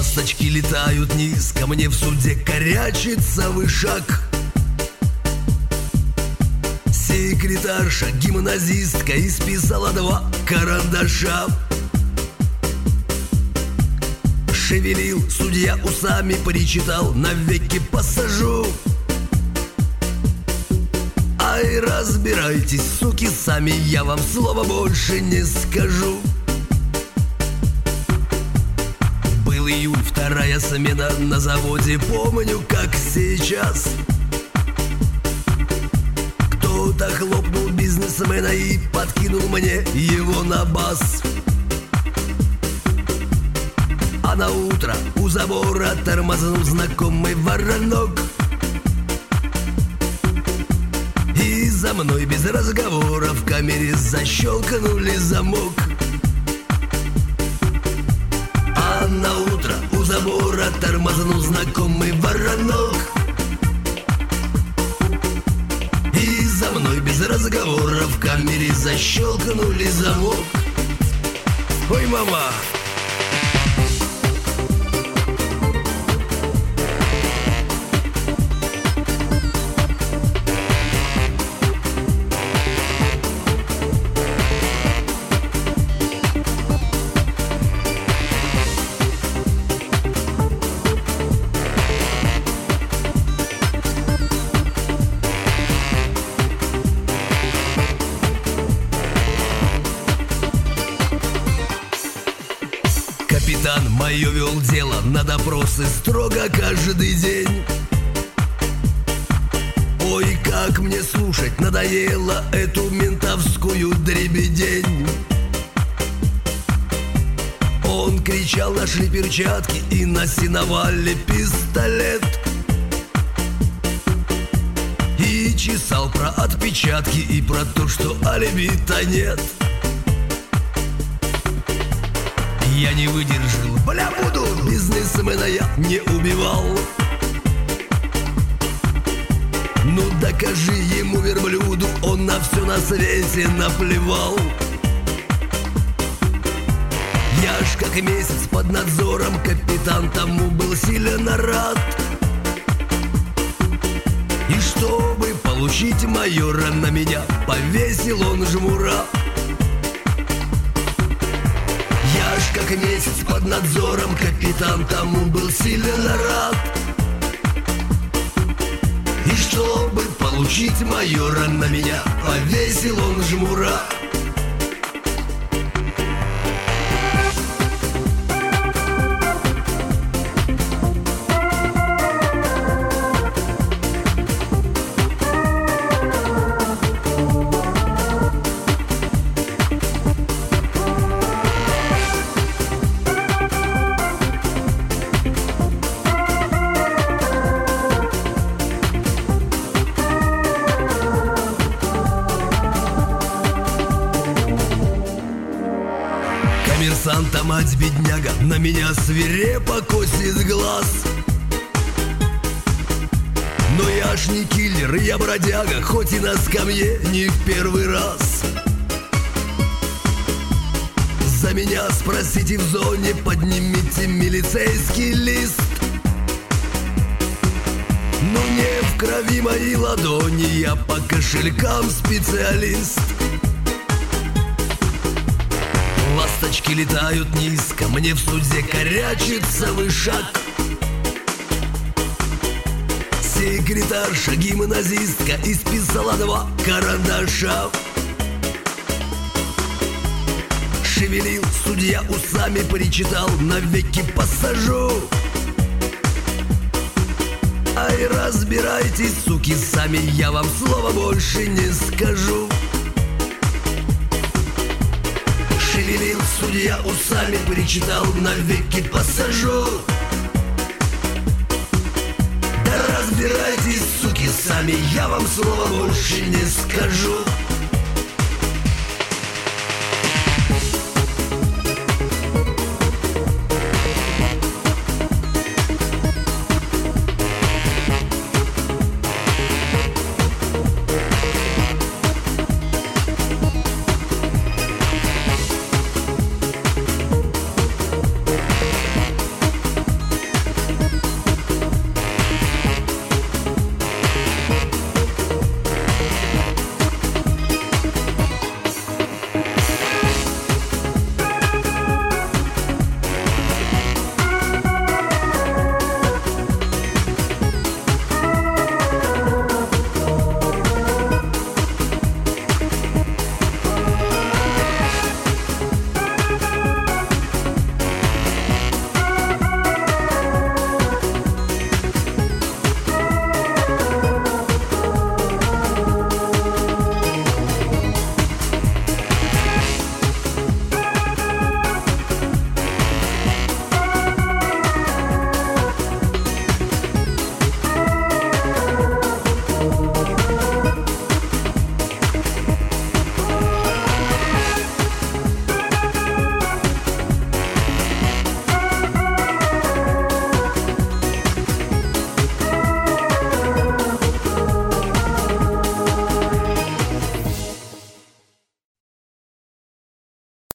Ласточки летают низко, мне в суде корячится вышаг. Секретарша, гимназистка, исписала 2 карандаша. Шевелил судья усами, причитал: навеки посажу. Ай, разбирайтесь, суки, сами, я вам слова больше не скажу. Был июль, 2-я смена на заводе, помню, как сейчас. Кто-то хлопнул бизнесмена и подкинул мне его на бас. А на утро у забора тормознул знакомый воронок. И за мной без разговора в камере защелкнули замок. А на утро у забора тормознул знакомый воронок. И за мной без разговора в камере защелкнули замок. Ой, мама! Капитан мое вел дело на допросы строго каждый день. Ой, как мне слушать надоело эту ментовскую дребедень. Он кричал: нашли перчатки и на сеновале пистолет. И чесал про отпечатки и про то, что алиби-то нет. Я не выдержал: бля, буду, бизнесмена я не убивал. Ну докажи ему, верблюду, он на все на свете наплевал. Я ж как месяц под надзором, капитан тому был сильно рад. И чтобы получить майора, на меня повесил он жмура. Я ж как месяц под надзором, капитан тому был сильно рад. И чтобы получить майора, на меня повесил он жмура. Коммерсанта мать бедняга на меня свирепо косит глаз. Но я ж не киллер, я бродяга, хоть и на скамье не в первый раз. За меня спросите в зоне, поднимите милицейский лист. Но не в крови моей ладони, я по кошелькам специалист. Ласточки летают низко, мне в суде корячится вышаг. Секретарша, гимназистка, исписала 2 карандаша. Шевелил судья усами, причитал: навеки посажу. Ай, разбирайтесь, суки, сами, я вам слова больше не скажу. Шевелил судья усами, причитал: навеки посажу. Да разбирайтесь, суки, сами, я вам слова больше не скажу.